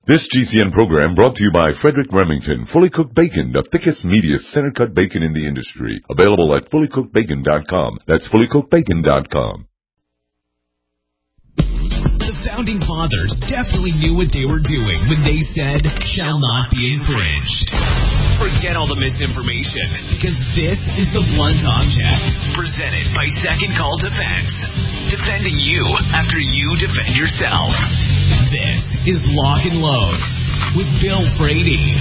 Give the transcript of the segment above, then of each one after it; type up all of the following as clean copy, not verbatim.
This GCN program brought to you by Frederick Remington. Fully cooked bacon, the thickest, meatiest, center-cut bacon in the industry. Available at fullycookedbacon.com. That's fullycookedbacon.com. The Founding Fathers definitely knew what they were doing when they said, shall not be infringed. Forget all the misinformation, because this is the blunt object. Presented by Second Call Defense. Defending you after you defend yourself. This is Lock and Load with Bill Frady.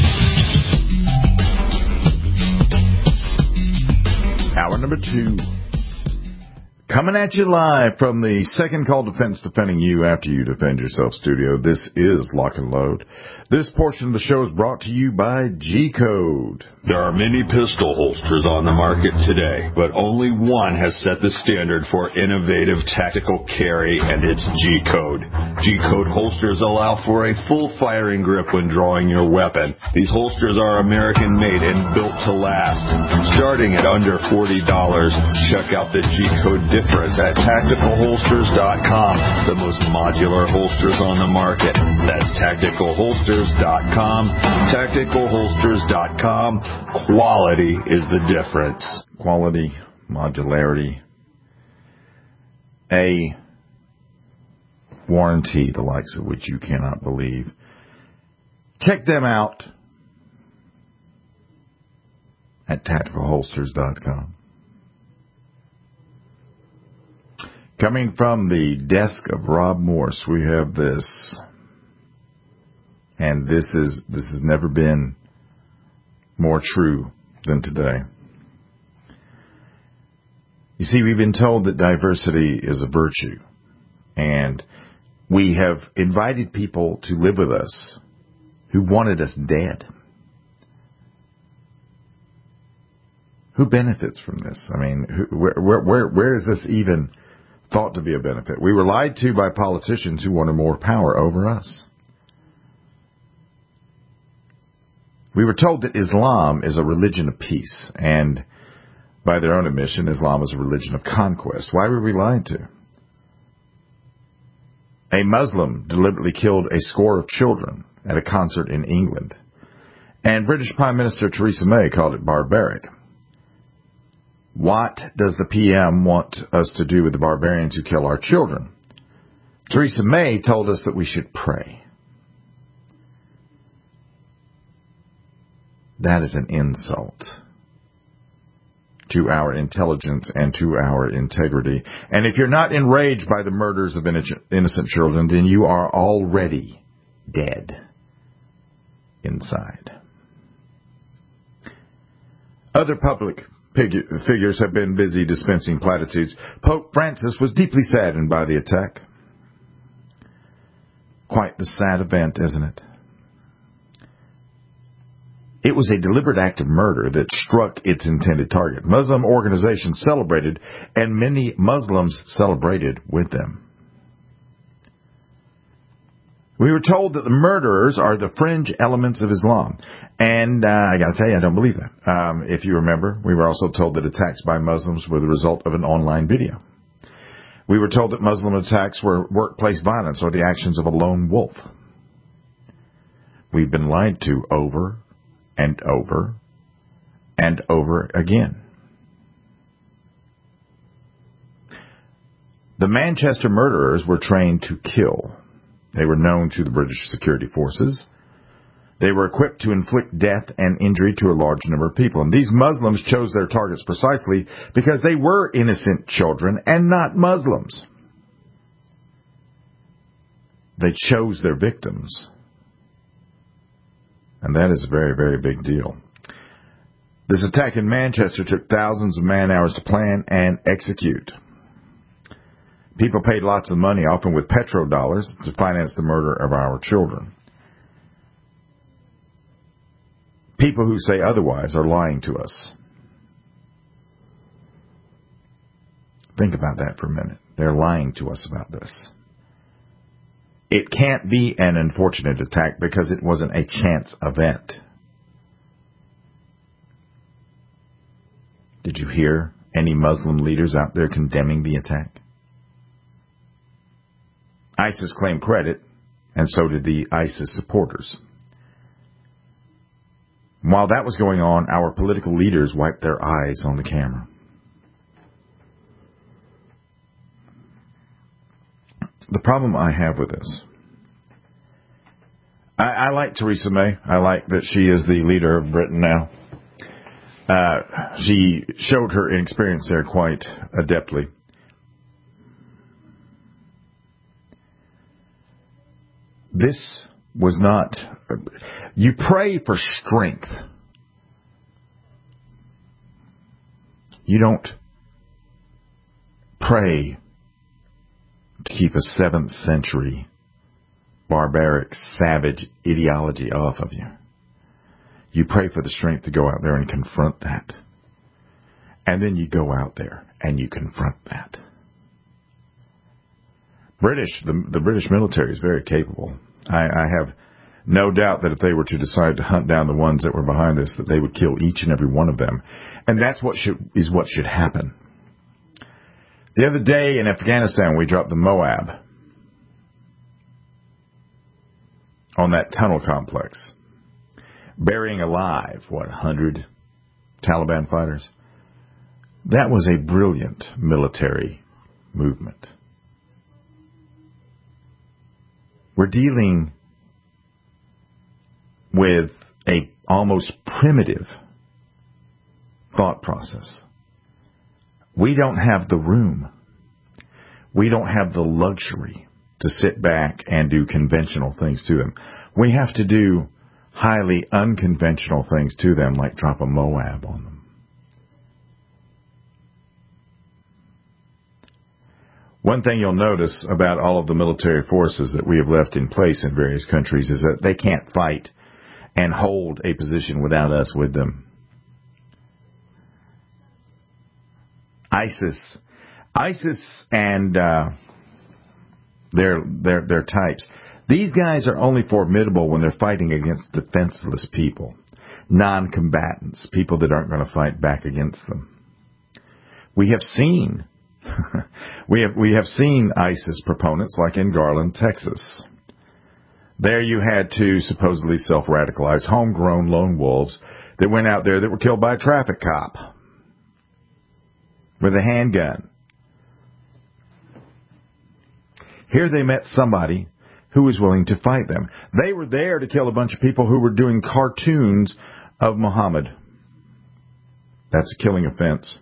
Hour number 2. Coming at you live from the Second Call Defense, defending you after you defend yourself studio. This is Lock and Load. This portion of the show is brought to you by G-Code. There are many pistol holsters on the market today, but only one has set the standard for innovative tactical carry, and it's G-Code. G-Code holsters allow for a full firing grip when drawing your weapon. These holsters are American-made and built to last. Starting at under $40, check out the G-Code difference at tacticalholsters.com, the most modular holsters on the market. That's tacticalholsters.com. Tacticalholsters.com. Quality is the difference. Quality, modularity, a warranty the likes of which you cannot believe. Check them out at tacticalholsters.com. Coming from the desk of Rob Morse, we have this. And this has never been more true than today. You see, we've been told that diversity is a virtue. And we have invited people to live with us who wanted us dead. Who benefits from this? I mean, where is this even thought to be a benefit? We were lied to by politicians who wanted more power over us. We were told that Islam is a religion of peace, and by their own admission, Islam is a religion of conquest. Why were we lied to? A Muslim deliberately killed a score of children at a concert in England, and British Prime Minister Theresa May called it barbaric. What does the PM want us to do with the barbarians who kill our children? Theresa May told us that we should pray. That is an insult to our intelligence and to our integrity. And if you're not enraged by the murders of innocent children, then you are already dead inside. Other public figures have been busy dispensing platitudes. Pope Francis was deeply saddened by the attack. Quite the sad event, isn't it? It was a deliberate act of murder that struck its intended target. Muslim organizations celebrated, and many Muslims celebrated with them. We were told that the murderers are the fringe elements of Islam. And I got to tell you, I don't believe that. If you remember, we were also told that attacks by Muslims were the result of an online video. We were told that Muslim attacks were workplace violence or the actions of a lone wolf. We've been lied to over and over and over again. The Manchester murderers were trained to kill. They were known to the British security forces. They were equipped to inflict death and injury to a large number of people. And these Muslims chose their targets precisely because they were innocent children and not Muslims. They chose their victims. And that is a very, very big deal. This attack in Manchester took thousands of man-hours to plan and execute. People paid lots of money, often with petrodollars, to finance the murder of our children. People who say otherwise are lying to us. Think about that for a minute. They're lying to us about this. It can't be an unfortunate attack because it wasn't a chance event. Did you hear any Muslim leaders out there condemning the attack? ISIS claimed credit, and so did the ISIS supporters. While that was going on, our political leaders wiped their eyes on the camera. The problem I have with this, I like Theresa May. I like that she is the leader of Britain now. She showed her inexperience there quite adeptly. This was not... You pray for strength. You don't pray to keep a 7th century barbaric, savage ideology off of you. You pray for the strength to go out there and confront that. And then you go out there and you confront that. The British military is very capable. I have no doubt that if they were to decide to hunt down the ones that were behind this, that they would kill each and every one of them. And that's what should happen. The other day in Afghanistan, we dropped the Moab on that tunnel complex, burying alive, 100 Taliban fighters. That was a brilliant military movement. We're dealing with a almost primitive thought process. We don't have the room. We don't have the luxury to sit back and do conventional things to them. We have to do highly unconventional things to them, like drop a Moab on them. One thing you'll notice about all of the military forces that we have left in place in various countries is that they can't fight and hold a position without us with them. ISIS and their types. These guys are only formidable when they're fighting against defenseless people, non-combatants, people that aren't going to fight back against them. We have seen ISIS proponents, like in Garland, Texas. There you had two supposedly self-radicalized, homegrown lone wolves that went out there that were killed by a traffic cop with a handgun. Here they met somebody who was willing to fight them. They were there to kill a bunch of people who were doing cartoons of Muhammad. That's a killing offense.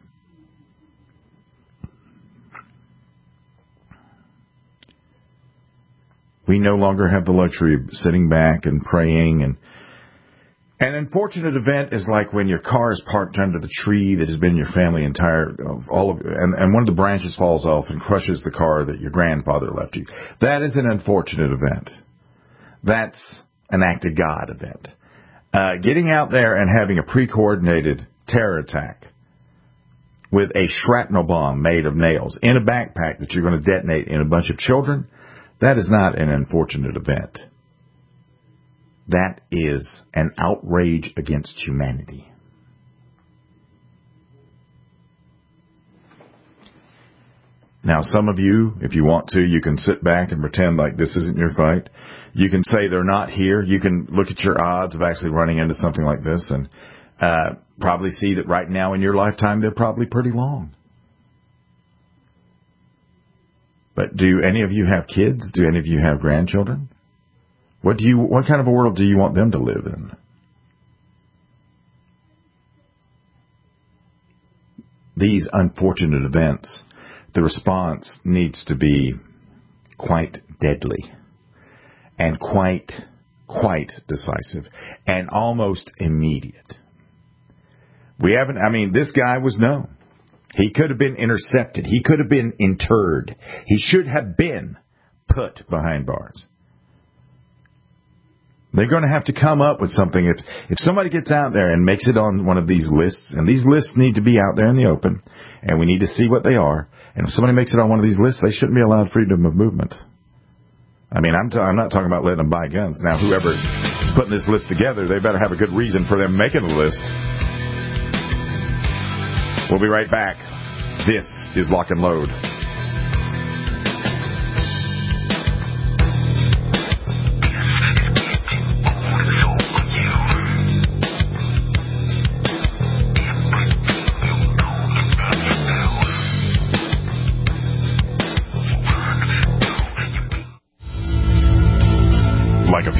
We no longer have the luxury of sitting back and praying. And an unfortunate event is like when your car is parked under the tree that has been your family and one of the branches falls off and crushes the car that your grandfather left you. That is an unfortunate event. That's an act of God event. Getting out there and having a pre-coordinated terror attack with a shrapnel bomb made of nails in a backpack that you're going to detonate in a bunch of children, that is not an unfortunate event. That is an outrage against humanity. Now, some of you, if you want to, you can sit back and pretend like this isn't your fight. You can say they're not here. You can look at your odds of actually running into something like this and probably see that right now in your lifetime they're probably pretty long. But do any of you have kids? Do any of you have grandchildren? What kind of a world do you want them to live in? These unfortunate events, the response needs to be quite deadly and quite decisive and almost immediate. This guy was known. He could have been intercepted. He could have been interred. He should have been put behind bars. They're going to have to come up with something. If somebody gets out there and makes it on one of these lists, and these lists need to be out there in the open, and we need to see what they are, and if somebody makes it on one of these lists, they shouldn't be allowed freedom of movement. I'm not talking about letting them buy guns. Now, whoever is putting this list together, they better have a good reason for them making the list. We'll be right back. This is Lock and Load.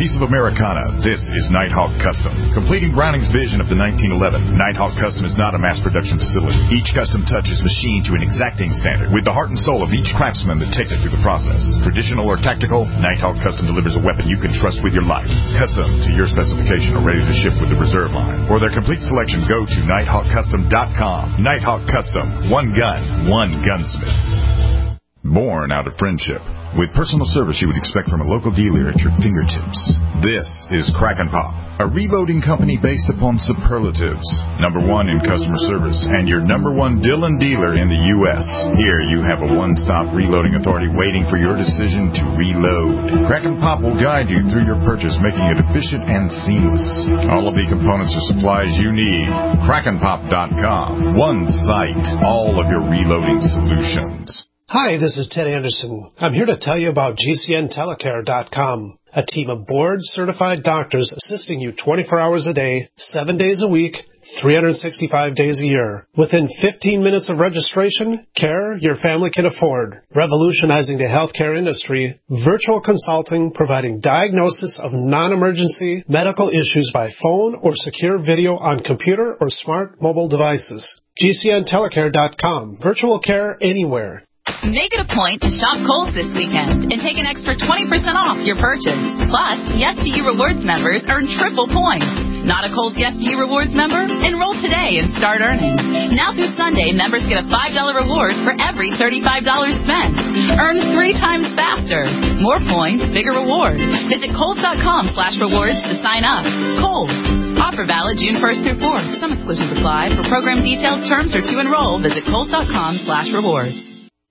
masterpiece of Americana, this is Nighthawk Custom. Completing Browning's vision of the 1911, Nighthawk Custom is not a mass production facility. Each custom touch is machined to an exacting standard with the heart and soul of each craftsman that takes it through the process. Traditional or tactical, Nighthawk Custom delivers a weapon you can trust with your life. Custom to your specification or ready to ship with the reserve line. For their complete selection, go to nighthawkcustom.com. Nighthawk Custom. One gun, one gunsmith. Born out of friendship, with personal service you would expect from a local dealer at your fingertips. This is Crack and Pop, a reloading company based upon superlatives. #1 in customer service and your #1 Dillon dealer in the U.S. Here you have a one-stop reloading authority waiting for your decision to reload. Crack and Pop will guide you through your purchase, making it efficient and seamless. All of the components or supplies you need. crackandpop.com. One site, all of your reloading solutions. Hi, this is Ted Anderson. I'm here to tell you about GCNtelecare.com, a team of board-certified doctors assisting you 24 hours a day, 7 days a week, 365 days a year. Within 15 minutes of registration, care your family can afford. Revolutionizing the healthcare industry, virtual consulting providing diagnosis of non-emergency medical issues by phone or secure video on computer or smart mobile devices. GCNtelecare.com. Virtual care anywhere. Make it a point to shop Kohl's this weekend and take an extra 20% off your purchase. Plus, Yes to You Rewards members earn triple points. Not a Kohl's Yes to You Rewards member? Enroll today and start earning. Now through Sunday, members get a $5 reward for every $35 spent. Earn 3 times faster. More points, bigger rewards. Visit Kohl's.com/rewards to sign up. Kohl's. Offer valid June 1st through 4th. Some exclusions apply. For program details, terms, or to enroll, visit Kohl's.com/rewards.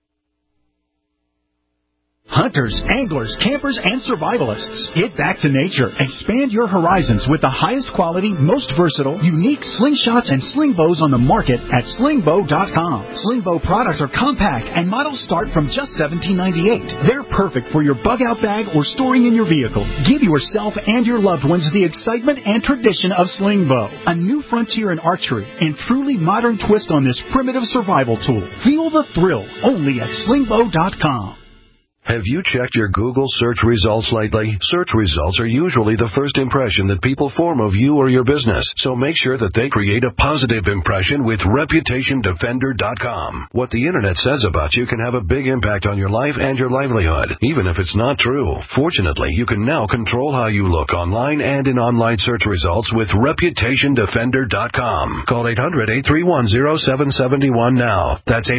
Hunters, anglers, campers, and survivalists. Get back to nature. Expand your horizons with the highest quality, most versatile, unique slingshots and sling bows on the market at slingbow.com. Slingbow products are compact and models start from just $17.98. They're perfect for your bug-out bag or storing in your vehicle. Give yourself and your loved ones the excitement and tradition of Slingbow, a new frontier in archery and truly modern twist on this primitive survival tool. Feel the thrill only at slingbow.com. Have you checked your Google search results lately? Search results are usually the first impression that people form of you or your business, so make sure that they create a positive impression with ReputationDefender.com. What the Internet says about you can have a big impact on your life and your livelihood, even if it's not true. Fortunately, you can now control how you look online and in online search results with ReputationDefender.com. Call 800-831-0771 now. That's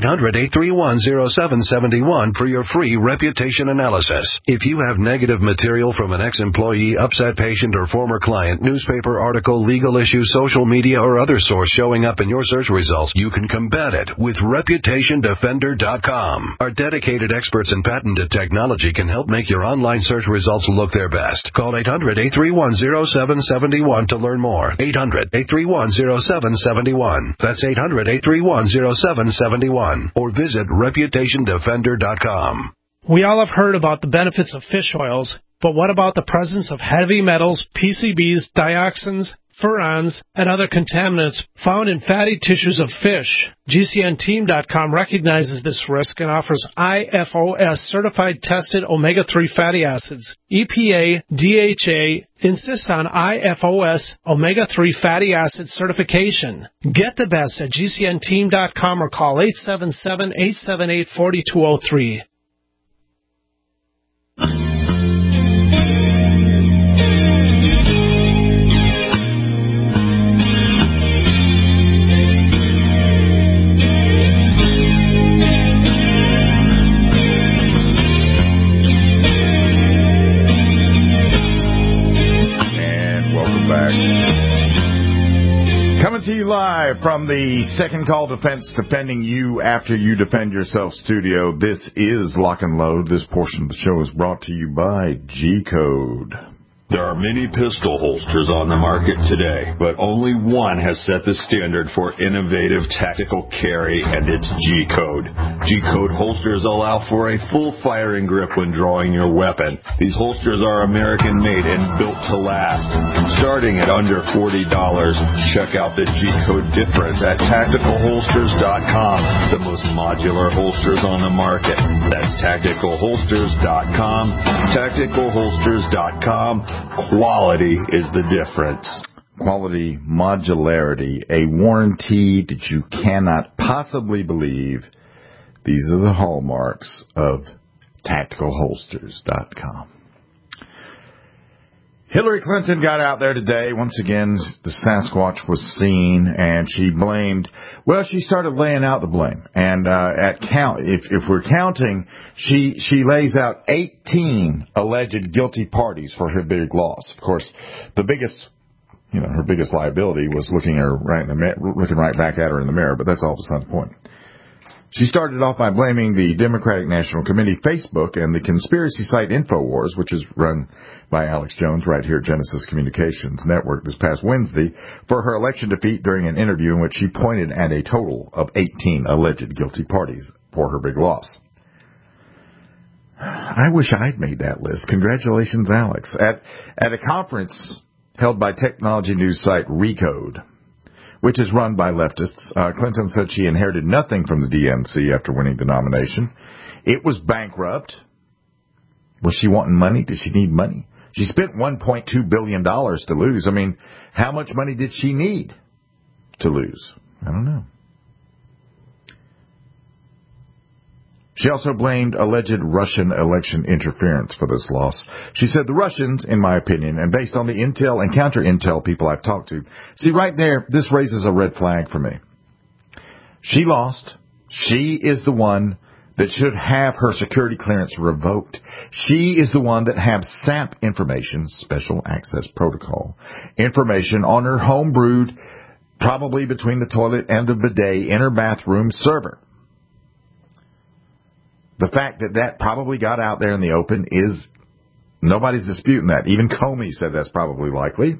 800-831-0771 for your free reputation analysis. If you have negative material from an ex-employee, upset patient, or former client, newspaper article, legal issue, social media, or other source showing up in your search results, you can combat it with ReputationDefender.com. Our dedicated experts in patented technology can help make your online search results look their best. Call 800-831-0771 to learn more. 800-831-0771. That's 800-831-0771. Or visit ReputationDefender.com. We all have heard about the benefits of fish oils, but what about the presence of heavy metals, PCBs, dioxins, furans, and other contaminants found in fatty tissues of fish? GCNteam.com recognizes this risk and offers IFOS certified tested omega-3 fatty acids. EPA, DHA insist on IFOS omega-3 fatty acid certification. Get the best at GCNteam.com or call 877-878-4203. Coming to you live from the Second Call Defense, defending you after you defend yourself studio. This is Lock and Load. This portion of the show is brought to you by G-Code. There are many pistol holsters on the market today, but only one has set the standard for innovative tactical carry, and it's G-Code. G-Code holsters allow for a full firing grip when drawing your weapon. These holsters are American-made and built to last. Starting at under $40, check out the G-Code difference at TacticalHolsters.com, the most modular holsters on the market. That's TacticalHolsters.com, TacticalHolsters.com. Quality is the difference. Quality, modularity, a warranty that you cannot possibly believe. These are the hallmarks of TacticalHolsters.com. Hillary Clinton got out there today. Once again, the Sasquatch was seen, and she started laying out the blame. And if we're counting, she lays out 18 alleged guilty parties for her big loss. Of course, her biggest liability was looking right back at her in the mirror, but that's all beside the point. She started off by blaming the Democratic National Committee, Facebook, and the conspiracy site InfoWars, which is run by Alex Jones right here at Genesis Communications Network this past Wednesday, for her election defeat during an interview in which she pointed at a total of 18 alleged guilty parties for her big loss. I wish I'd made that list. Congratulations, Alex. At a conference held by technology news site Recode, which is run by leftists, Clinton said she inherited nothing from the DNC after winning the nomination. It was bankrupt. Was she wanting money? Did she need money? She spent $1.2 billion to lose. I mean, how much money did she need to lose? I don't know. She also blamed alleged Russian election interference for this loss. She said the Russians, in my opinion, and based on the intel and counter-intel people I've talked to, see right there, this raises a red flag for me. She lost. She is the one that should have her security clearance revoked. She is the one that has SAP information, Special Access Protocol, information on her home-brewed, probably between the toilet and the bidet in her bathroom server. The fact that probably got out there in the open is, nobody's disputing that. Even Comey said that's probably likely.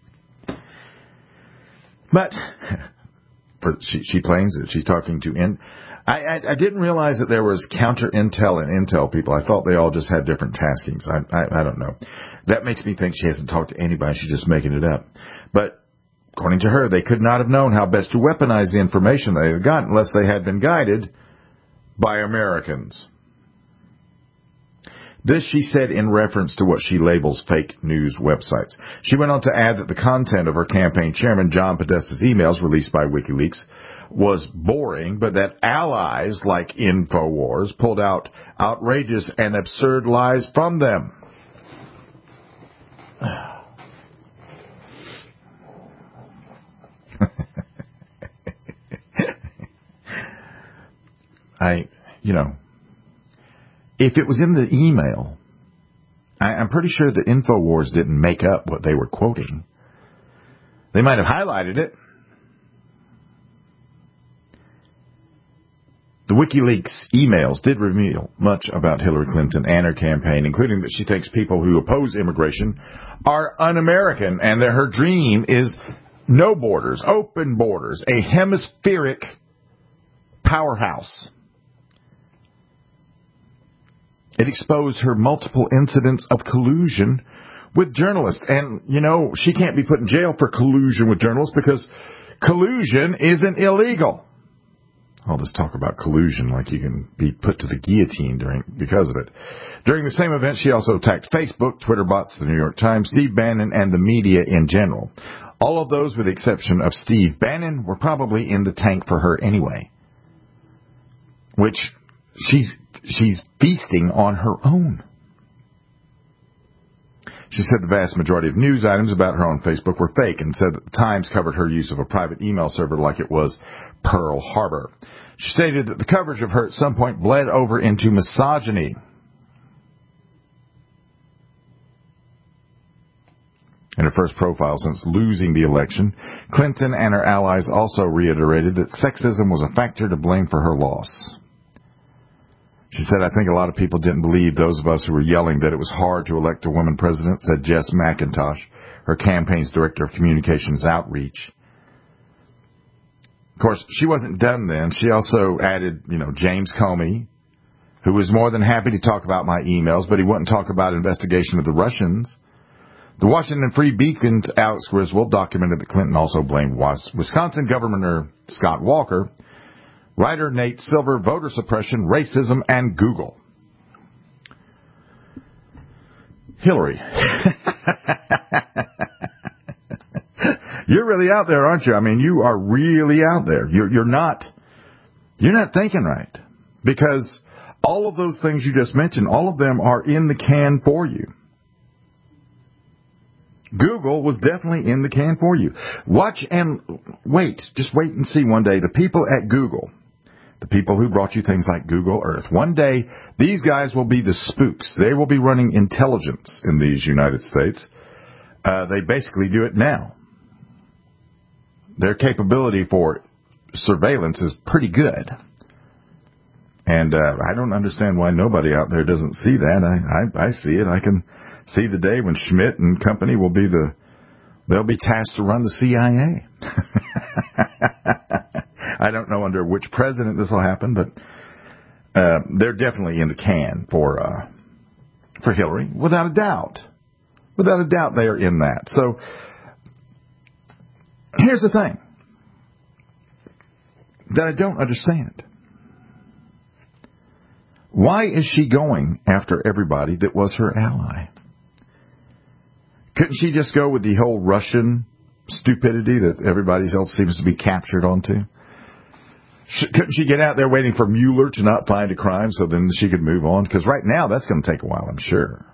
But she claims that she's talking to I didn't realize that there was counter-intel and intel people. I thought they all just had different taskings. I don't know. That makes me think she hasn't talked to anybody. She's just making it up. But according to her, they could not have known how best to weaponize the information they had gotten unless they had been guided by Americans. This she said in reference to what she labels fake news websites. She went on to add that the content of her campaign chairman John Podesta's emails released by WikiLeaks was boring, but that allies like InfoWars pulled out outrageous and absurd lies from them. If it was in the email, I'm pretty sure that InfoWars didn't make up what they were quoting. They might have highlighted it. The WikiLeaks emails did reveal much about Hillary Clinton and her campaign, including that she thinks people who oppose immigration are un-American and that her dream is no borders, open borders, a hemispheric powerhouse. It exposed her multiple incidents of collusion with journalists. And, she can't be put in jail for collusion with journalists because collusion isn't illegal. All this talk about collusion like you can be put to the guillotine because of it. During the same event, she also attacked Facebook, Twitter bots, the New York Times, Steve Bannon, and the media in general. All of those, with the exception of Steve Bannon, were probably in the tank for her anyway. Which she's feasting on her own. She said the vast majority of news items about her on Facebook were fake and said that the Times covered her use of a private email server like it was Pearl Harbor. She stated that the coverage of her at some point bled over into misogyny. In her first profile since losing the election, Clinton and her allies also reiterated that sexism was a factor to blame for her loss. She said, I think a lot of people didn't believe those of us who were yelling that it was hard to elect a woman president, said Jess McIntosh, her campaign's director of communications outreach. Of course, she wasn't done then. She also added, James Comey, who was more than happy to talk about my emails, but he wouldn't talk about investigation of the Russians. The Washington Free Beacon's Alex Griswold documented that Clinton also blamed Wisconsin Governor Scott Walker, writer Nate Silver, voter suppression, racism, and Google. Hillary. You're really out there, aren't you? I mean, you are really out there. You're not thinking right, because all of those things you just mentioned, all of them are in the can for you. Google was definitely in the can for you. Watch and wait. Just wait and see one day. The people at Google, the people who brought you things like Google Earth, one day these guys will be the spooks. They will be running intelligence in these United States. They basically do it now. Their capability for surveillance is pretty good. And I don't understand why nobody out there doesn't see that. I see it. I can see the day when Schmidt and company will be they'll be tasked to run the CIA. I don't know under which president this will happen, but they're definitely in the can for Hillary, without a doubt. Without a doubt, they are in that. So here's the thing that I don't understand. Why is she going after everybody that was her ally? Couldn't she just go with the whole Russian stupidity that everybody else seems to be captured onto? Couldn't she get out there waiting for Mueller to not find a crime so then she could move on? Because right now that's going to take a while, I'm sure.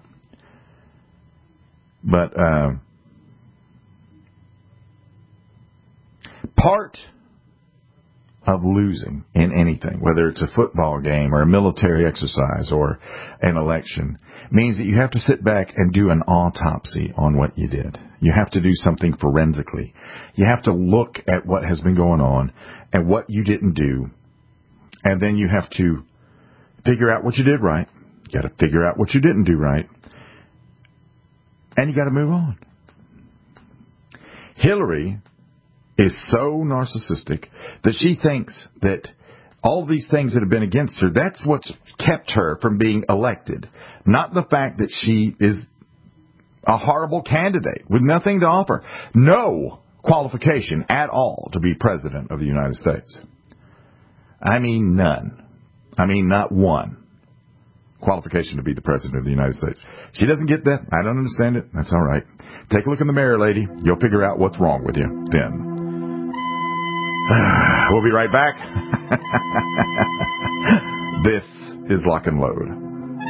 But part of losing in anything, whether it's a football game or a military exercise or an election, means that you have to sit back and do an autopsy on what you did. You have to do something forensically. You have to look at what has been going on and what you didn't do, and then you have to figure out what you did right. You got to figure out what you didn't do right, and you got to move on. Hillary is so narcissistic that she thinks that all these things that have been against her, that's what's kept her from being elected. Not the fact that she is a horrible candidate with nothing to offer. No qualification at all to be president of the United States. I mean, none. I mean, not one qualification to be the president of the United States. She doesn't get that. I don't understand it. That's all right. Take a look in the mirror, lady. You'll figure out what's wrong with you then. We'll be right back. This is Lock and Load.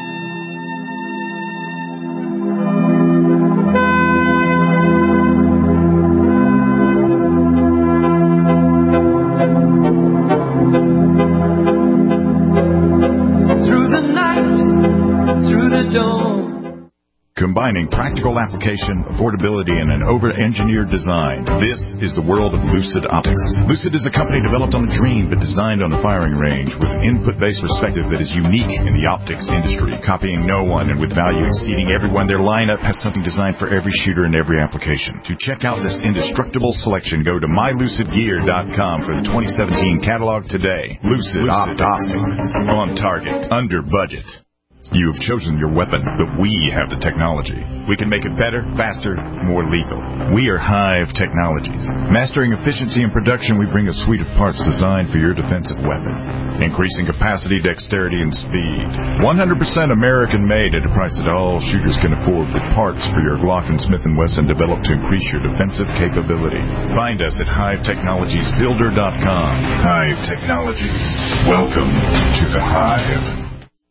Combining practical application, affordability, and an over-engineered design. This is the world of Lucid Optics. Lucid is a company developed on a dream but designed on the firing range with an input-based perspective that is unique in the optics industry, copying no one and with value exceeding everyone. Their lineup has something designed for every shooter and every application. To check out this indestructible selection, go to mylucidgear.com for the 2017 catalog today. Lucid Optics. On target. Under budget. You have chosen your weapon, but we have the technology. We can make it better, faster, more lethal. We are Hive Technologies. Mastering efficiency and production, we bring a suite of parts designed for your defensive weapon. Increasing capacity, dexterity, and speed. 100% American-made at a price that all shooters can afford, with parts for your Glock and Smith & Wesson developed to increase your defensive capability. Find us at HiveTechnologiesBuilder.com. Hive Technologies. Welcome to the Hive.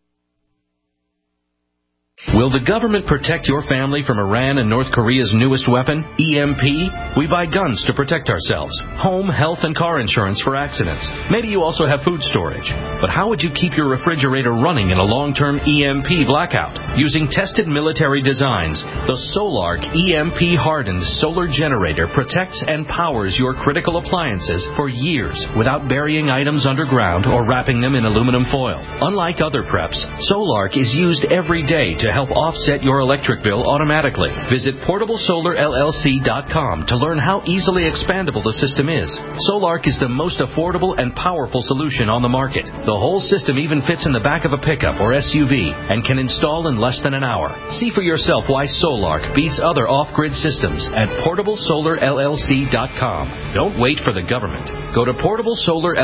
Will the government protect your family from Iran and North Korea's newest weapon, EMP? We buy guns to protect ourselves, home, health, and car insurance for accidents. Maybe you also have food storage. But how would you keep your refrigerator running in a long-term EMP blackout? Using tested military designs, the Solarc EMP-hardened solar generator protects and powers your critical appliances for years without burying items underground or wrapping them in aluminum foil. Unlike other preps, Solarc is used every day to help offset your electric bill automatically. Visit PortableSolarLLC.com to learn how easily expandable the system is. Solarc is the most affordable and powerful solution on the market. The whole system even fits in the back of a pickup or SUV and can install in less than an hour. See for yourself why Solarc beats other off-grid systems at PortableSolarLLC.com. Don't wait for the government. Go to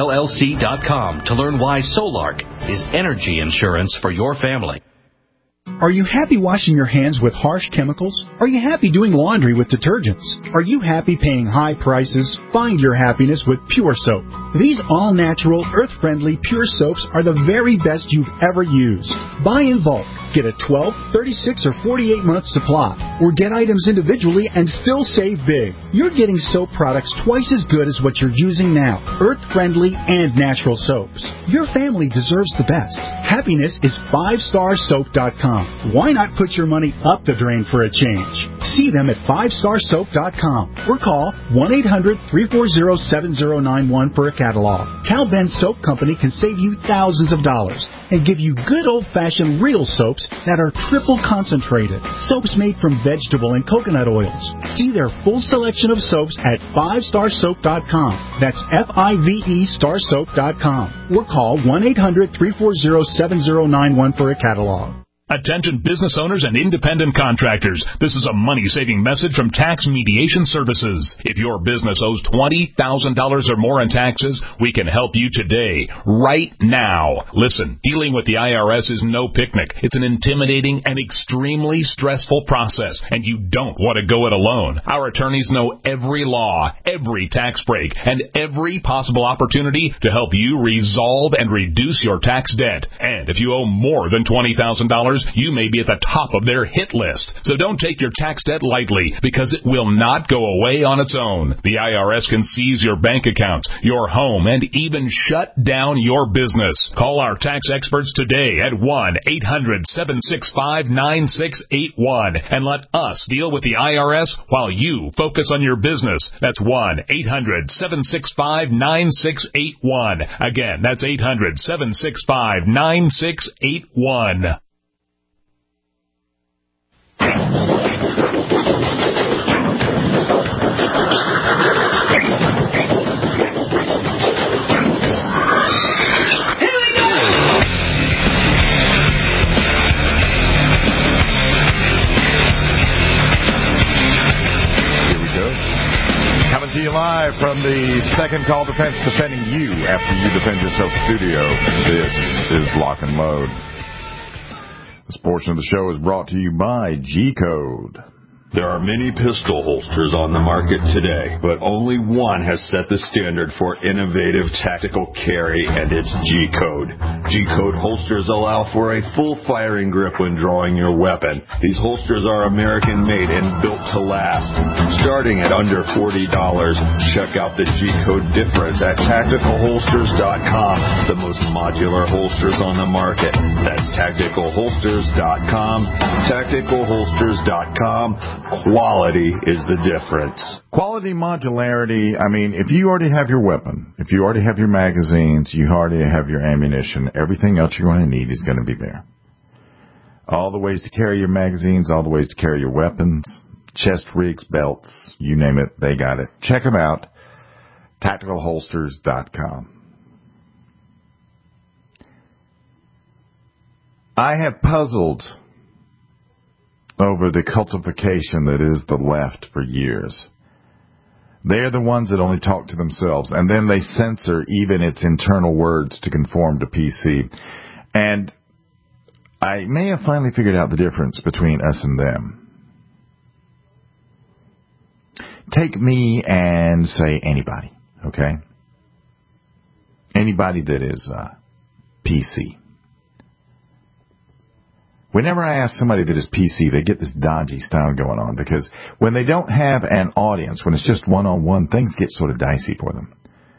PortableSolarLLC.com to learn why Solarc is energy insurance for your family. Are you happy washing your hands with harsh chemicals? Are you happy doing laundry with detergents? Are you happy paying high prices? Find your happiness with Pure Soap. These all-natural, earth-friendly Pure Soaps are the very best you've ever used. Buy in bulk. Get a 12, 36, or 48-month supply. Or get items individually and still save big. You're getting soap products twice as good as what you're using now. Earth-friendly and natural soaps. Your family deserves the best. Happiness is 5starsoap.com. Why not put your money up the drain for a change? See them at 5starsoap.com or call 1-800-340-7091 for a catalog. Cal Ben Soap Company can save you thousands of dollars and give you good old-fashioned real soaps that are triple concentrated. Soaps made from vegetable and coconut oils. See their full selection of soaps at 5starsoap.com. That's F-I-V-E starsoap.com. Or call 1-800-340-7091 for a catalog. Attention business owners and independent contractors. This is a money-saving message from Tax Mediation Services. If your business owes $20,000 or more in taxes, we can help you today, right now. Listen, dealing with the IRS is no picnic. It's an intimidating and extremely stressful process, and you don't want to go it alone. Our attorneys know every law, every tax break, and every possible opportunity to help you resolve and reduce your tax debt. And if you owe more than $20,000, you may be at the top of their hit list. So don't take your tax debt lightly, because it will not go away on its own. The IRS can seize your bank accounts, your home, and even shut down your business. Call our tax experts today at 1-800-765-9681 and let us deal with the IRS while you focus on your business. That's 1-800-765-9681. Again, that's 800-765-9681. To you live from the Second Call Defense, defending you after you defend yourself studio. This is Lock and Load. This portion of the show is brought to you by G-Code. There are many pistol holsters on the market today, but only one has set the standard for innovative tactical carry, and it's G-Code. G-Code holsters allow for a full firing grip when drawing your weapon. These holsters are American-made and built to last. Starting at under $40, check out the G-Code difference at TacticalHolsters.com, the most modular holsters on the market. That's TacticalHolsters.com, TacticalHolsters.com. Quality is the difference. Quality modularity, I mean, if you already have your weapon, if you already have your magazines, you already have your ammunition, everything else you're going to need is going to be there. All the ways to carry your magazines, all the ways to carry your weapons, chest rigs, belts, you name it, they got it. Check them out, TacticalHolsters.com. I have puzzled over the cultification that is the left for years. They're the ones that only talk to themselves, and then they censor even its internal words to conform to PC. And I may have finally figured out the difference between us and them. Take me and say anybody, okay? Anybody that is PC. Whenever I ask somebody that is PC, they get this dodgy style going on, because when they don't have an audience, when it's just one-on-one, things get sort of dicey for them.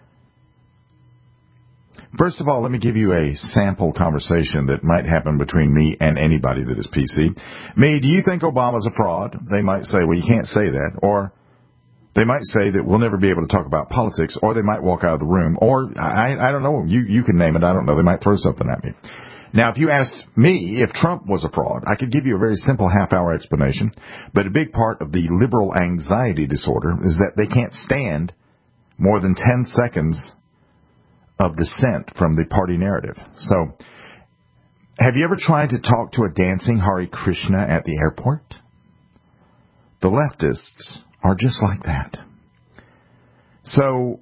First of all, let me give you a sample conversation that might happen between me and anybody that is PC. Me, do you think Obama's a fraud? They might say, well, you can't say that. Or they might say that we'll never be able to talk about politics. Or they might walk out of the room. Or, I don't know, you can name it, I don't know, they might throw something at me. Now, if you asked me if Trump was a fraud, I could give you a very simple half-hour explanation, but a big part of the liberal anxiety disorder is that they can't stand more than 10 seconds of dissent from the party narrative. So, have you ever tried to talk to a dancing Hare Krishna at the airport? The leftists are just like that. So,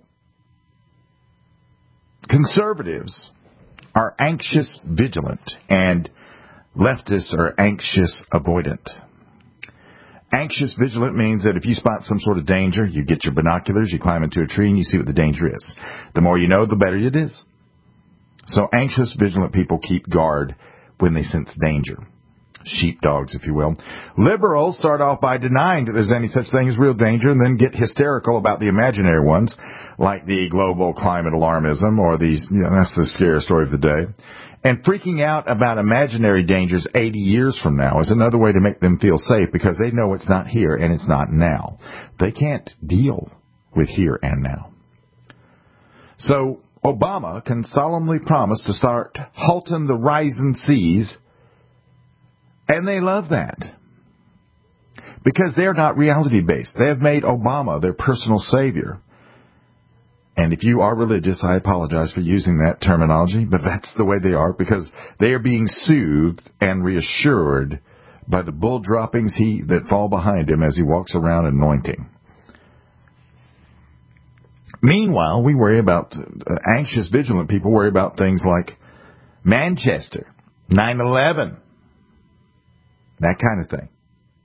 conservatives are anxious, vigilant, and Leftists are anxious avoidant. Anxious vigilant means that if you spot some sort of danger, you get your binoculars, you climb into a tree, and you see what the danger is. The more you know, the better it is. So anxious vigilant people keep guard when they sense danger. Sheepdogs, if you will. Liberals start off by denying that there's any such thing as real danger and then get hysterical about the imaginary ones, like the global climate alarmism or these, that's the scary story of the day. And freaking out about imaginary dangers 80 years from now is another way to make them feel safe because they know it's not here and it's not now. They can't deal with here and now. So Obama can solemnly promise to start halting the rising seas, and they love that because they're not reality-based. They have made Obama their personal savior. And if you are religious, I apologize for using that terminology, but that's the way they are because they are being soothed and reassured by the bull droppings that fall behind him as he walks around anointing. Meanwhile, we worry about, anxious, vigilant people worry about things like Manchester, 9/11, that kind of thing.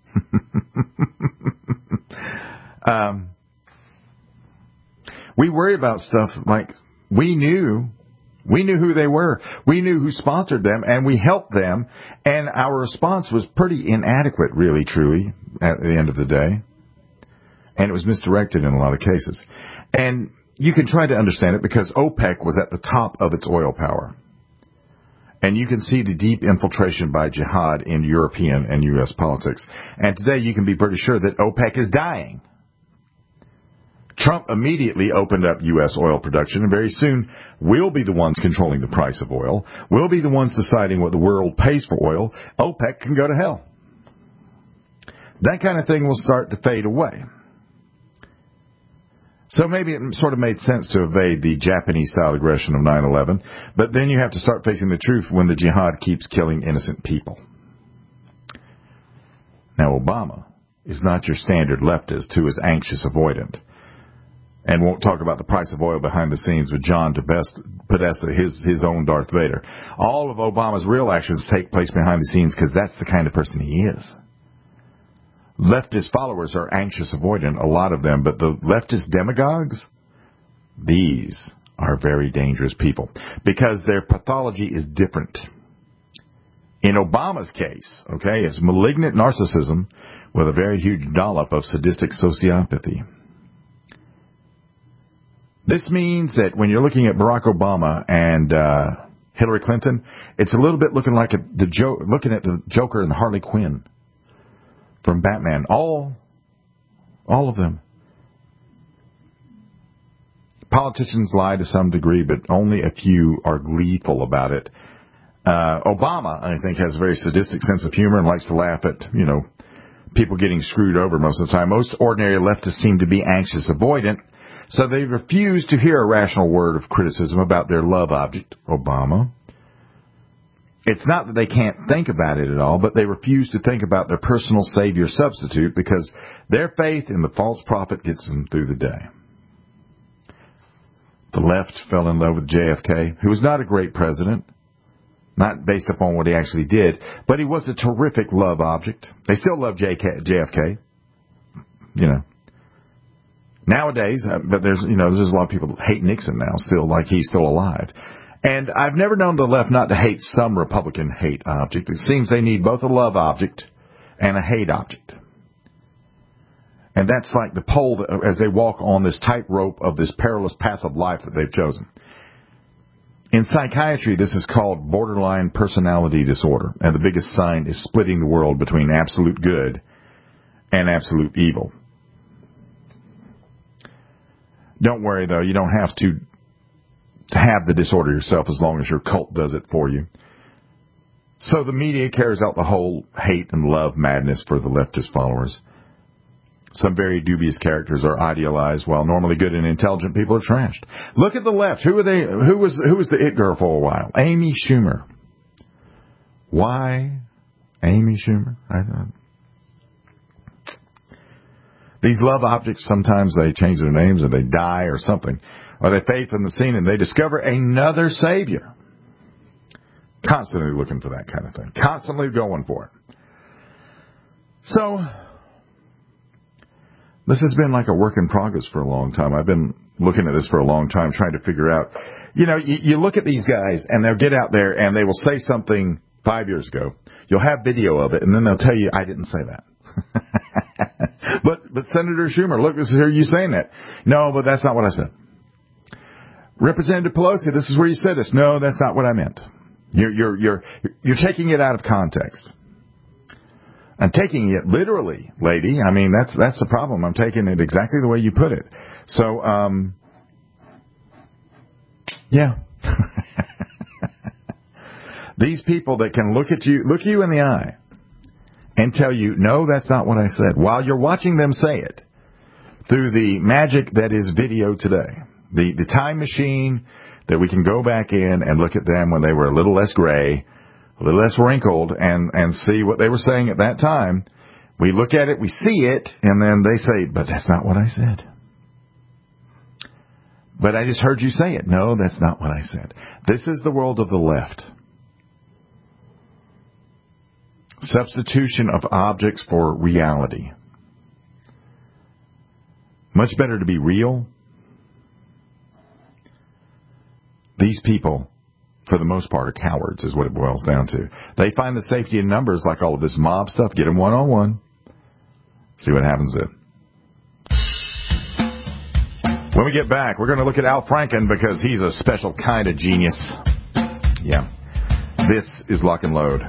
We worry about stuff like we knew who they were. We knew who sponsored them, and we helped them, and our response was pretty inadequate, really, truly, at the end of the day. And it was misdirected in a lot of cases. And you can try to understand it because OPEC was at the top of its oil power. And you can see the deep infiltration by jihad in European and U.S. politics. And today you can be pretty sure that OPEC is dying. Trump immediately opened up U.S. oil production, and very soon we'll be the ones controlling the price of oil. We'll be the ones deciding what the world pays for oil. OPEC can go to hell. That kind of thing will start to fade away. So maybe it sort of made sense to evade the Japanese-style aggression of 9/11, but then you have to start facing the truth when the jihad keeps killing innocent people. Now, Obama is not your standard leftist who is anxious avoidant and won't talk about the price of oil behind the scenes with John Podesta, his own Darth Vader. All of Obama's real actions take place behind the scenes because that's the kind of person he is. Leftist followers are anxious avoidant, a lot of them, but the leftist demagogues, these are very dangerous people because their pathology is different. In Obama's case, it's malignant narcissism with a very huge dollop of sadistic sociopathy. This means that when you're looking at Barack Obama and Hillary Clinton, it's a little bit looking at the Joker and Harley Quinn from Batman. All of them. Politicians lie to some degree, but only a few are gleeful about it. Obama, I think, has a very sadistic sense of humor and likes to laugh at, people getting screwed over most of the time. Most ordinary leftists seem to be anxious avoidant, so they refuse to hear a rational word of criticism about their love object, Obama. It's not that they can't think about it at all, but they refuse to think about their personal savior substitute because their faith in the false prophet gets them through the day. The left fell in love with JFK, who was not a great president, not based upon what he actually did, but he was a terrific love object. They still love JFK, Nowadays, but there's a lot of people that hate Nixon now, still like he's still alive. And I've never known the left not to hate some Republican hate object. It seems they need both a love object and a hate object. And that's like the pole as they walk on this tightrope of this perilous path of life that they've chosen. In psychiatry, this is called borderline personality disorder, and the biggest sign is splitting the world between absolute good and absolute evil. Don't worry, though. You don't have to have the disorder yourself as long as your cult does it for you. So the media carries out the whole hate and love madness for the leftist followers. Some very dubious characters are idealized, while normally good and intelligent people are trashed. Look at the left. Who was the it girl for a while? Amy Schumer. Why Amy Schumer? I don't know. These love objects, sometimes they change their names or they die or something. Or they fade from the scene and they discover another savior. Constantly looking for that kind of thing. Constantly going for it. So, this has been like a work in progress for a long time. I've been looking at this for a long time, trying to figure out, you look at these guys and they'll get out there and they will say something 5 years ago. You'll have video of it and then they'll tell you, I didn't say that. But Senator Schumer, look, this is you saying that. No, but that's not what I said. Representative Pelosi, this is where you said this. No, that's not what I meant. You're taking it out of context. I'm taking it literally, lady. I mean, that's the problem. I'm taking it exactly the way you put it. So, yeah. These people that can look you in the eye and tell you, no, that's not what I said, while you're watching them say it through the magic that is video today, the time machine that we can go back in and look at them when they were a little less gray, a little less wrinkled, and see what they were saying at that time. We look at it, we see it, and then they say, but that's not what I said. But I just heard you say it. No, that's not what I said. This is the world of the left. Substitution of objects for reality. Much better to be real. These people, for the most part, are cowards, is what it boils down to. They find the safety in numbers, like all of this mob stuff. Get them one-on-one. See what happens then. When we get back, we're going to look at Al Franken because he's a special kind of genius. Yeah. This is Lock and Load.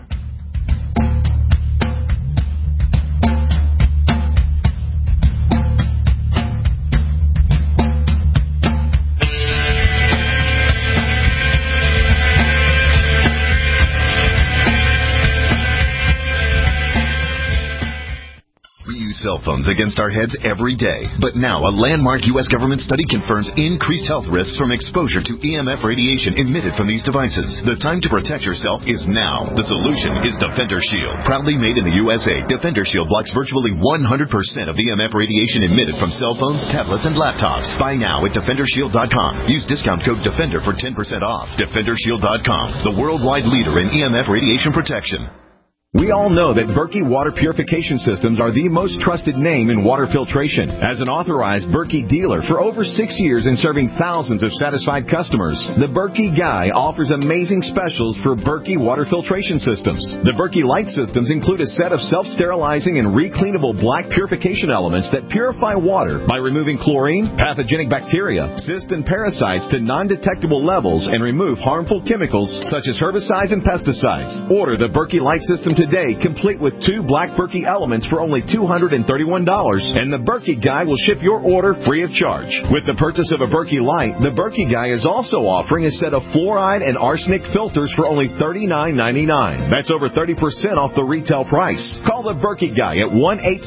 Cell phones against our heads every day. But now a landmark U.S. government study confirms increased health risks from exposure to EMF radiation emitted from these devices. The time to protect yourself is now. The solution is Defender Shield. Proudly made in the USA, Defender Shield blocks virtually 100% of EMF radiation emitted from cell phones, tablets, and laptops. Buy now at DefenderShield.com. Use discount code DEFENDER for 10% off. DefenderShield.com, the worldwide leader in EMF radiation protection. We all know that Berkey water purification systems are the most trusted name in water filtration. As an authorized Berkey dealer for over 6 years and serving thousands of satisfied customers, the Berkey Guy offers amazing specials for Berkey water filtration systems. The Berkey Light systems include a set of self-sterilizing and recleanable black purification elements that purify water by removing chlorine, pathogenic bacteria, cysts, and parasites to non-detectable levels and remove harmful chemicals such as herbicides and pesticides. Order the Berkey Light system today, complete with 2 black Berkey elements for only $231, and the Berkey Guy will ship your order free of charge. With the purchase of a Berkey Light, the Berkey Guy is also offering a set of fluoride and arsenic filters for only $39.99. That's over 30% off the retail price. Call the Berkey Guy at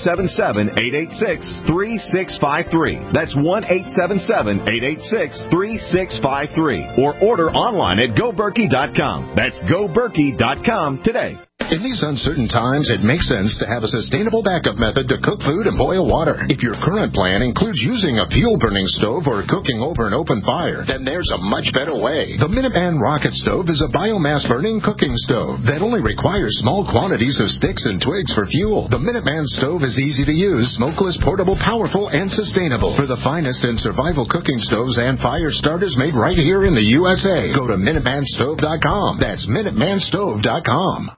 1-877-886-3653. That's 1-877-886-3653. Or order online at GoBerkey.com. That's GoBerkey.com today. In these uncertain times, it makes sense to have a sustainable backup method to cook food and boil water. If your current plan includes using a fuel-burning stove or cooking over an open fire, then there's a much better way. The Minuteman Rocket Stove is a biomass-burning cooking stove that only requires small quantities of sticks and twigs for fuel. The Minuteman Stove is easy to use, smokeless, portable, powerful, and sustainable. For the finest in survival cooking stoves and fire starters made right here in the USA, go to MinutemanStove.com. That's MinutemanStove.com.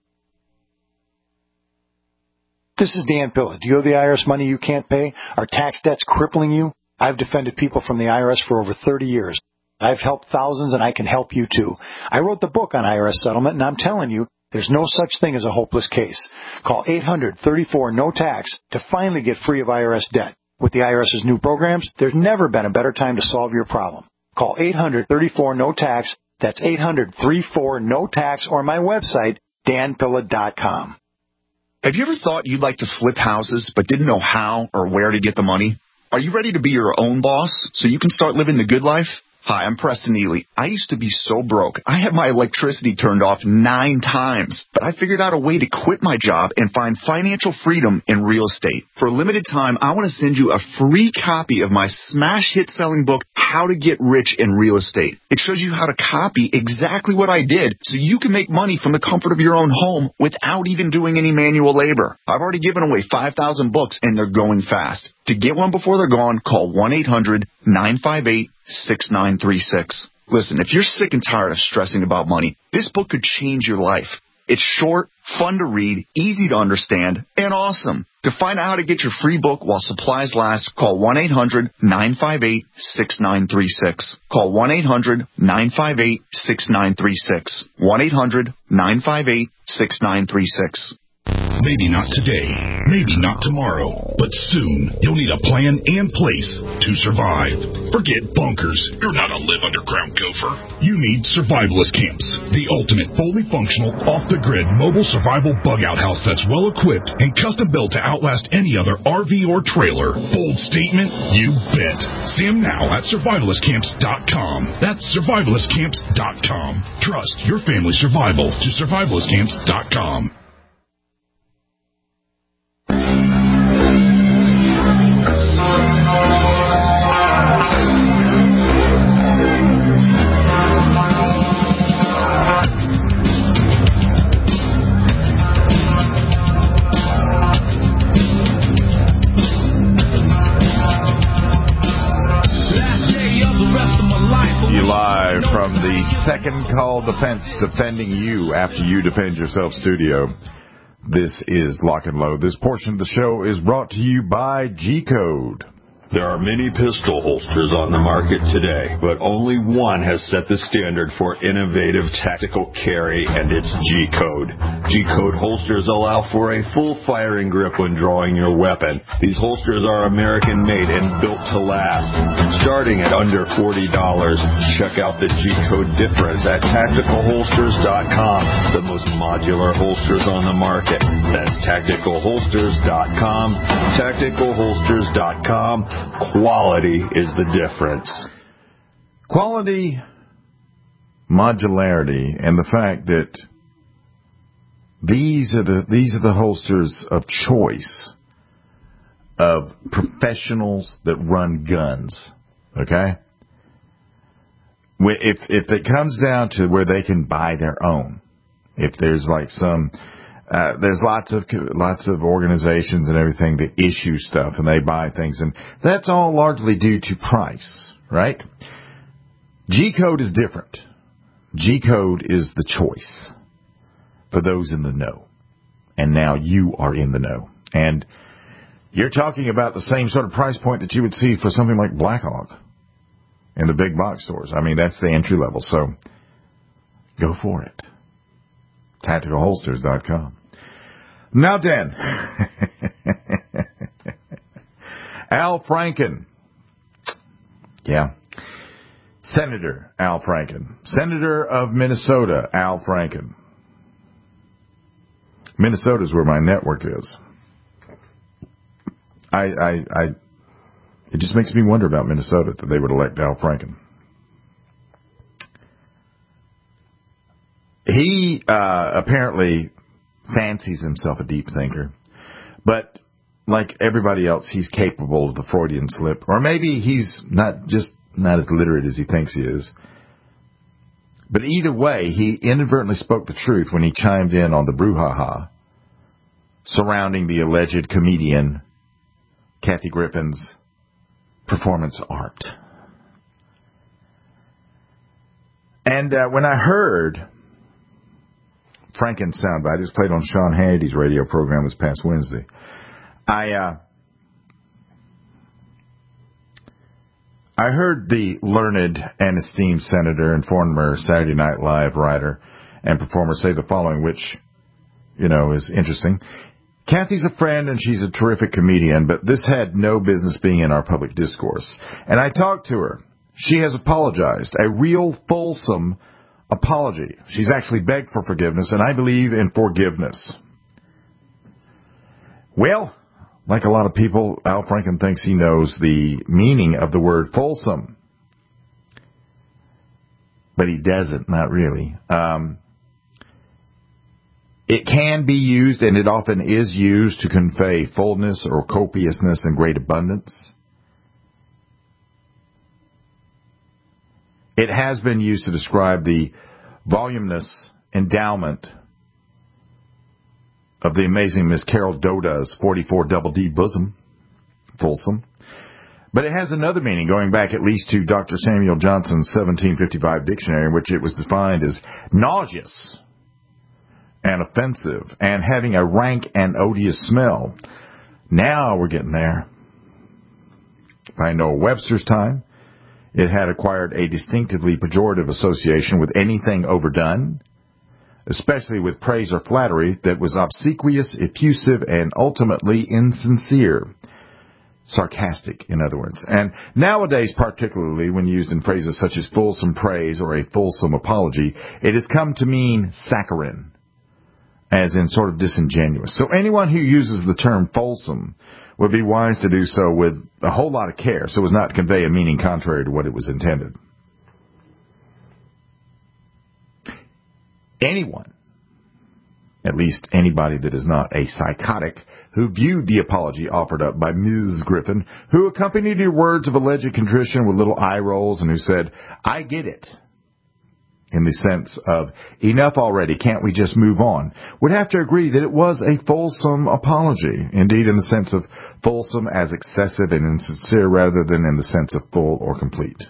This is Dan Pilla. Do you owe the IRS money you can't pay? Are tax debts crippling you? I've defended people from the IRS for over 30 years. I've helped thousands, and I can help you too. I wrote the book on IRS settlement, and I'm telling you, there's no such thing as a hopeless case. Call 800-34-NO-TAX to finally get free of IRS debt. With the IRS's new programs, there's never been a better time to solve your problem. Call 800-34-NO-TAX. That's 800-34-NO-TAX, or my website, danpilla.com. Have you ever thought you'd like to flip houses but didn't know how or where to get the money? Are you ready to be your own boss so you can start living the good life? Hi, I'm Preston Ely. I used to be so broke. I had my electricity turned off 9 times, but I figured out a way to quit my job and find financial freedom in real estate. For a limited time, I want to send you a free copy of my smash hit selling book, How to Get Rich in Real Estate. It shows you how to copy exactly what I did so you can make money from the comfort of your own home without even doing any manual labor. I've already given away 5,000 books and they're going fast. To get one before they're gone, call 1-800-958-6936. Listen, if you're sick and tired of stressing about money, this book could change your life. It's short, fun to read, easy to understand, and awesome. To find out how to get your free book while supplies last, call 1-800-958-6936. Call 1-800-958-6936. 1-800-958-6936. Maybe not today, maybe not tomorrow, but soon you'll need a plan and place to survive. Forget bunkers. You're not a live underground gopher. You need survivalist camps, the ultimate fully functional, off-the-grid mobile survival bug-out house that's well-equipped and custom-built to outlast any other RV or trailer. Bold statement? You bet. See them now at survivalistcamps.com. That's survivalistcamps.com. Trust your family's survival to survivalistcamps.com. Live from the Second Call Defense, defending you after you defend yourself studio. This is Lock and Load. This portion of the show is brought to you by G-Code. There are many pistol holsters on the market today, but only one has set the standard for innovative tactical carry, and it's G-Code. G-Code holsters allow for a full firing grip when drawing your weapon. These holsters are American-made and built to last. Starting at under $40, check out the G-Code difference at tacticalholsters.com, the most modular holsters on the market. That's tacticalholsters.com, tacticalholsters.com. Quality is the difference. Quality, modularity, and the fact that these are the holsters of choice of professionals that run guns. Okay? If it comes down to where they can buy their own, if there's like some there's lots of organizations and everything that issue stuff and they buy things, and that's all largely due to price, right? G-Code is different. G-Code is the choice for those in the know. And now you are in the know. And you're talking about the same sort of price point that you would see for something like Blackhawk in the big box stores. I mean, that's the entry level. So go for it. TacticalHolsters.com. Now then, Al Franken. Yeah. Senator Al Franken. Senator of Minnesota, Al Franken. Minnesota's where my network is. It just makes me wonder about Minnesota that they would elect Al Franken. He apparently fancies himself a deep thinker, but like everybody else, he's capable of the Freudian slip, or maybe he's not as literate as he thinks he is. But either way, he inadvertently spoke the truth when he chimed in on the brouhaha surrounding the alleged comedian Kathy Griffin's performance art. And when I heard Franken's soundbite, it was played on Sean Hannity's radio program this past Wednesday, I heard the learned and esteemed senator and former Saturday Night Live writer and performer say the following, which, is interesting. Kathy's a friend and she's a terrific comedian, but this had no business being in our public discourse. And I talked to her. She has apologized, a real fulsome apology. She's actually begged for forgiveness, and I believe in forgiveness. Well, like a lot of people, Al Franken thinks he knows the meaning of the word fulsome. but he doesn't, not really. It can be used, and it often is used, to convey fullness or copiousness and great abundance. It has been used to describe the voluminous endowment of the amazing Miss Carol Doda's 44 double D bosom, fulsome. But it has another meaning, going back at least to Dr. Samuel Johnson's 1755 dictionary, in which it was defined as nauseous and offensive and having a rank and odious smell. Now we're getting there. By Noah Webster's time, it had acquired a distinctively pejorative association with anything overdone, especially with praise or flattery that was obsequious, effusive, and ultimately insincere. Sarcastic, in other words. And nowadays, particularly when used in phrases such as fulsome praise or a fulsome apology, it has come to mean saccharine, as in sort of disingenuous. So anyone who uses the term fulsome would be wise to do so with a whole lot of care so as not to convey a meaning contrary to what it was intended. Anyone, at least anybody that is not a psychotic, who viewed the apology offered up by Ms. Griffin, who accompanied your words of alleged contrition with little eye rolls and who said, "I get it," in the sense of, enough already, can't we just move on, would have to agree that it was a fulsome apology, indeed in the sense of fulsome as excessive and insincere rather than in the sense of full or complete.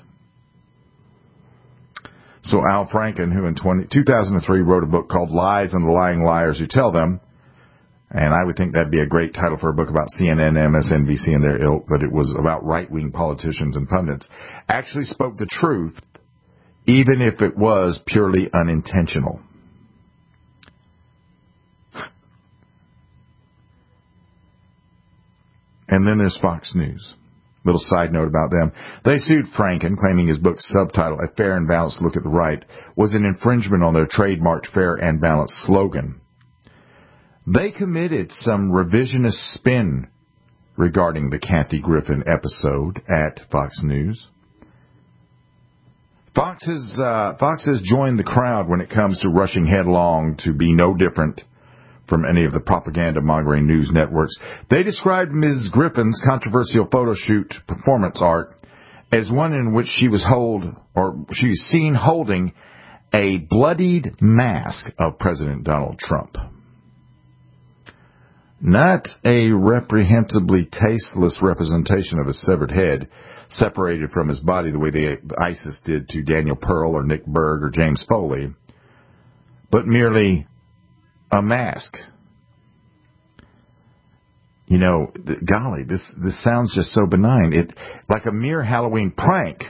So Al Franken, who in 2003 wrote a book called Lies and the Lying Liars Who Tell Them, and I would think that'd be a great title for a book about CNN, MSNBC, and their ilk, but it was about right-wing politicians and pundits, actually spoke the truth, even if it was purely unintentional. And then there's Fox News. Little side note about them. They sued Franken, claiming his book's subtitle, A Fair and Balanced Look at the Right, was an infringement on their trademarked fair and balanced slogan. They committed some revisionist spin regarding the Kathy Griffin episode at Fox News. Fox has joined the crowd when it comes to rushing headlong to be no different from any of the propaganda-mongering news networks. They described Ms. Griffin's controversial photo shoot performance art as one in which she was seen holding a bloodied mask of President Donald Trump. Not a reprehensibly tasteless representation of a severed head separated from his body the way the ISIS did to Daniel Pearl or Nick Berg or James Foley, but merely a mask. You know, golly, this sounds just so benign. It like a mere Halloween prank.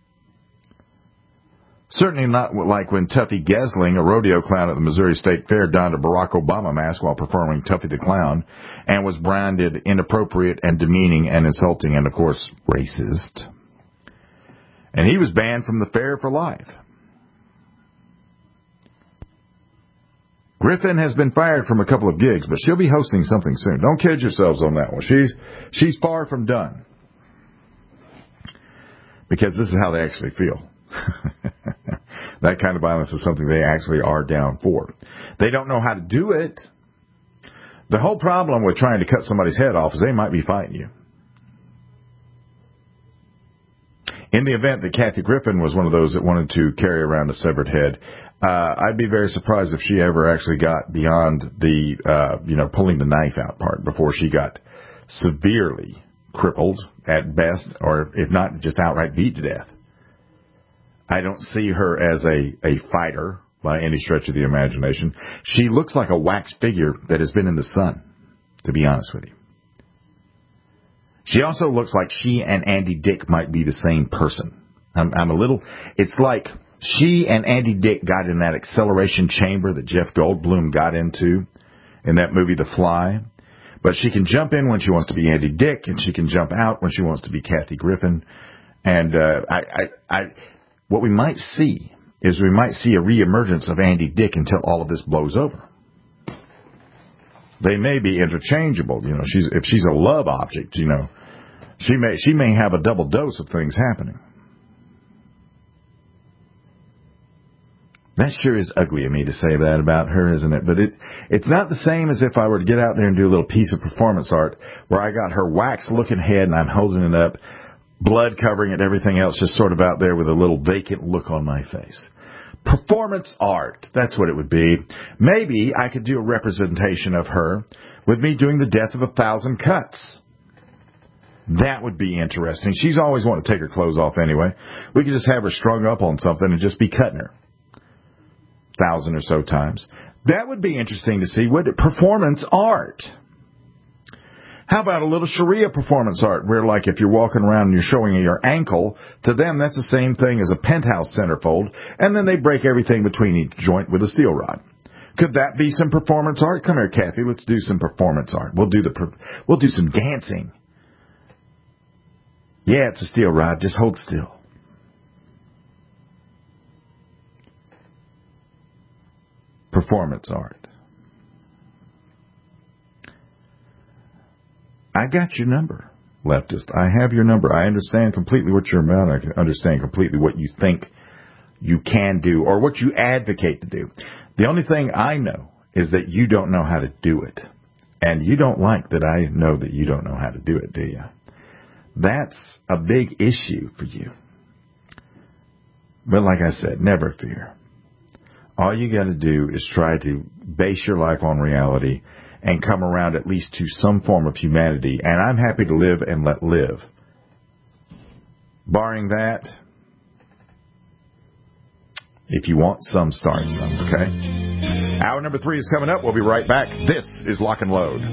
Certainly not like when Tuffy Gesling, a rodeo clown at the Missouri State Fair, donned a Barack Obama mask while performing Tuffy the Clown and was branded inappropriate and demeaning and insulting and, of course, racist. And he was banned from the fair for life. Griffin has been fired from a couple of gigs, but she'll be hosting something soon. Don't kid yourselves on that one. She's far from done. Because this is how they actually feel. That kind of violence is something they actually are down for. They don't know how to do it. The whole problem with trying to cut somebody's head off is they might be fighting you. In the event that Kathy Griffin was one of those that wanted to carry around a severed head, I'd be very surprised if she ever actually got beyond the, pulling the knife out part before she got severely crippled at best, or if not, just outright beat to death. I don't see her as a fighter by any stretch of the imagination. She looks like a wax figure that has been in the sun, to be honest with you. She also looks like she and Andy Dick might be the same person. It's like she and Andy Dick got in that acceleration chamber that Jeff Goldblum got into in that movie The Fly. But she can jump in when she wants to be Andy Dick, and she can jump out when she wants to be Kathy Griffin. And what we might see is a reemergence of Andy Dick until all of this blows over. They may be interchangeable. If she's a love object, she may have a double dose of things happening. That sure is ugly of me to say that about her, isn't it? But it's not the same as if I were to get out there and do a little piece of performance art where I got her wax-looking head and I'm holding it up, blood covering it, everything else just sort of out there with a little vacant look on my face. Performance art, that's what it would be. Maybe I could do a representation of her with me doing the death of 1,000 cuts. That would be interesting. She's always wanted to take her clothes off anyway. We could just have her strung up on something and just be cutting her 1,000 or so times. That would be interesting to see. Performance art. How about a little Sharia performance art where, like, if you're walking around and you're showing your ankle, to them that's the same thing as a penthouse centerfold, and then they break everything between each joint with a steel rod. Could that be some performance art? Come here, Kathy. Let's do some performance art. We'll do some dancing. Yeah, it's a steel rod. Just hold still. Performance art. I got your number, leftist. I have your number. I understand completely what you're about. I understand completely what you think you can do or what you advocate to do. The only thing I know is that you don't know how to do it. And you don't like that I know that you don't know how to do it, do you? That's a big issue for you. But like I said, never fear. All you got to do is try to base your life on reality and come around at least to some form of humanity. And I'm happy to live and let live. Barring that, if you want some, start some, okay? Hour number 3 is coming up. We'll be right back. This is Lock and Load.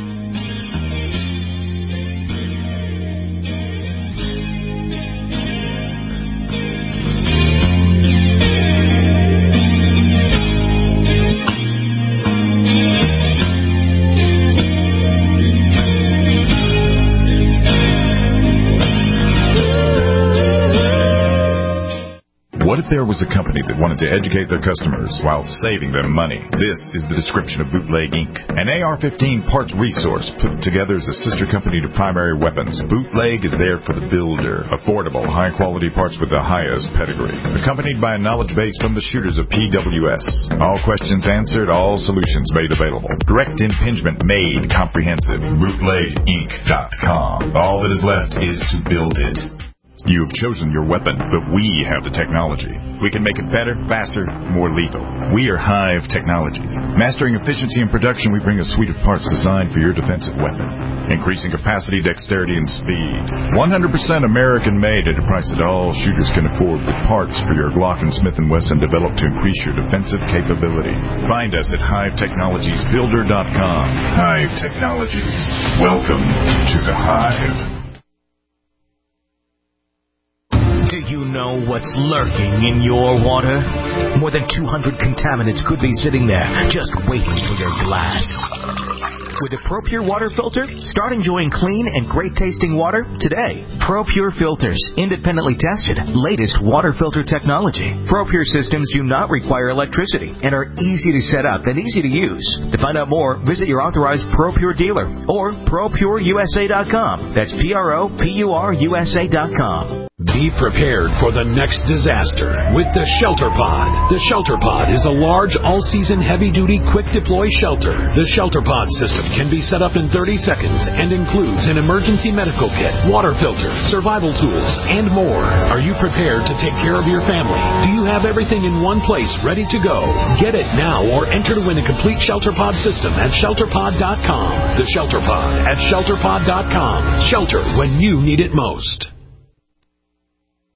What if there was a company that wanted to educate their customers while saving them money? This is the description of Bootleg Inc., an AR-15 parts resource put together as a sister company to Primary Weapons. Bootleg is there for the builder. Affordable, high-quality parts with the highest pedigree. Accompanied by a knowledge base from the shooters of PWS. All questions answered, all solutions made available. Direct impingement made comprehensive. BootlegInc.com. All that is left is to build it. You've chosen your weapon, but we have the technology. We can make it better, faster, more lethal. We are Hive Technologies. Mastering efficiency and production, we bring a suite of parts designed for your defensive weapon. Increasing capacity, dexterity, and speed. 100% American-made at a price that all shooters can afford, with parts for your Glock and Smith & Wesson developed to increase your defensive capability. Find us at HiveTechnologiesBuilder.com. Hive Technologies. Welcome to the Hive. Do you know what's lurking in your water? More than 200 contaminants could be sitting there, just waiting for your glass. With a ProPure water filter, start enjoying clean and great-tasting water today. ProPure filters, independently tested, latest water filter technology. ProPure systems do not require electricity and are easy to set up and easy to use. To find out more, visit your authorized ProPure dealer or ProPureUSA.com. That's ProPureUSA.com. Be prepared for the next disaster with the Shelter Pod. The Shelter Pod is a large, all-season, heavy-duty, quick-deploy shelter. The Shelter Pod system can be set up in 30 seconds and includes an emergency medical kit, water filter, survival tools, and more. Are you prepared to take care of your family? Do you have everything in one place ready to go? Get it now or enter to win a complete Shelter Pod system at ShelterPod.com. The Shelter Pod at ShelterPod.com. Shelter when you need it most.